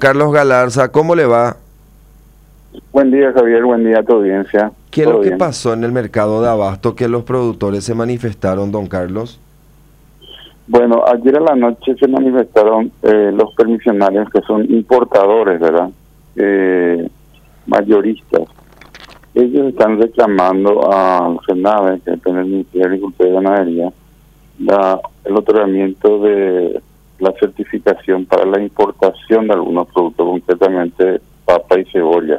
Carlos Galarza, ¿cómo le va? Buen día, Javier, buen día a tu audiencia. ¿Qué es lo que Bien. pasó en el mercado de abasto que los productores se manifestaron, don Carlos? Bueno, ayer a la noche se manifestaron los permisionarios que son importadores, ¿verdad? Mayoristas. Ellos están reclamando al SENAVE, que es el Ministerio de Agricultura y Ganadería, el otorgamiento de la certificación para la importación de algunos productos, concretamente papa y cebolla.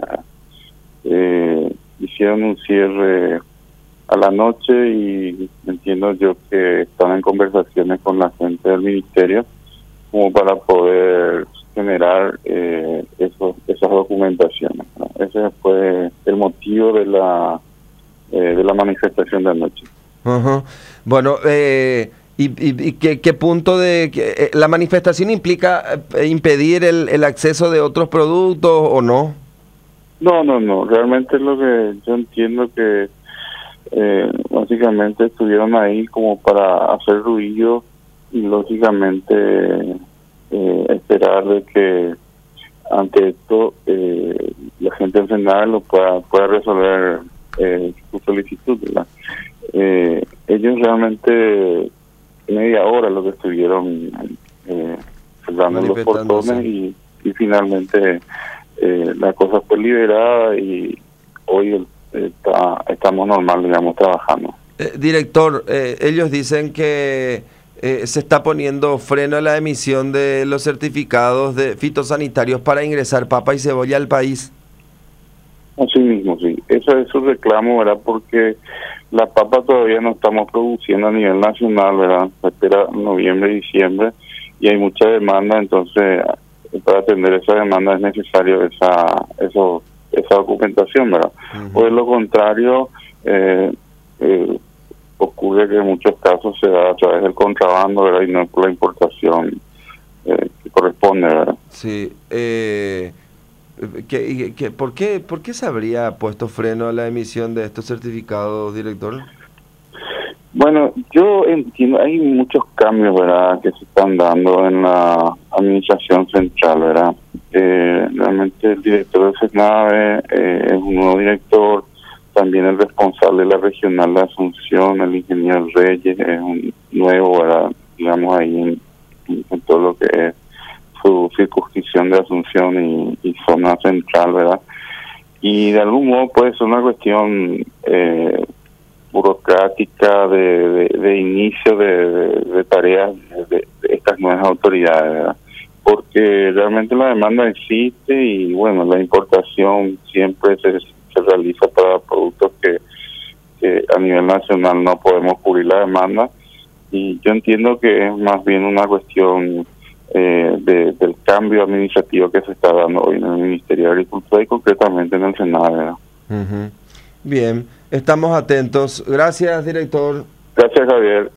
Hicieron un cierre a la noche y entiendo yo que están en conversaciones con la gente del ministerio como para poder generar esas documentaciones, ¿no? Ese fue el motivo de la manifestación de anoche. Ajá. Bueno, ¿y qué punto de la manifestación implica impedir el acceso de otros productos o no? No. Realmente lo que yo entiendo que básicamente estuvieron ahí como para hacer ruido y lógicamente esperar de que ante esto la gente en Senado lo pueda resolver su solicitud, ¿verdad? Ellos realmente media hora lo que estuvieron cerrando los portones y finalmente la cosa fue liberada y hoy estamos normal, digamos, trabajando. Director, ellos dicen que se está poniendo freno a la emisión de los certificados de fitosanitarios para ingresar papa y cebolla al país. Así mismo, sí. Eso es su reclamo, ¿verdad? Porque la papa todavía no estamos produciendo a nivel nacional, ¿verdad? Se espera noviembre, diciembre y hay mucha demanda, entonces para atender esa demanda es necesario esa documentación, ¿verdad? O de lo contrario, ocurre que en muchos casos se da a través del contrabando, ¿verdad? Y no por la importación que corresponde, ¿verdad? Sí. ¿Por qué se habría puesto freno a la emisión de estos certificados, director? Bueno, yo entiendo, hay muchos cambios, ¿verdad?, que se están dando en la administración central, ¿verdad? Realmente el director de SENAVE es un nuevo director, también el responsable de la regional de Asunción, el ingeniero Reyes, es un nuevo, ¿verdad?, digamos ahí en todo lo que es su circunscripción de Asunción y zona central, ¿verdad? Y de algún modo puede ser una cuestión burocrática de inicio de tareas de estas nuevas autoridades, ¿verdad? Porque realmente la demanda existe y bueno, la importación siempre se realiza para productos que a nivel nacional no podemos cubrir la demanda, y yo entiendo que es más bien una cuestión del cambio administrativo que se está dando hoy en el Ministerio de Agricultura y concretamente en el Senado, ¿verdad? Bien, estamos atentos. Gracias, director. Gracias, Javier.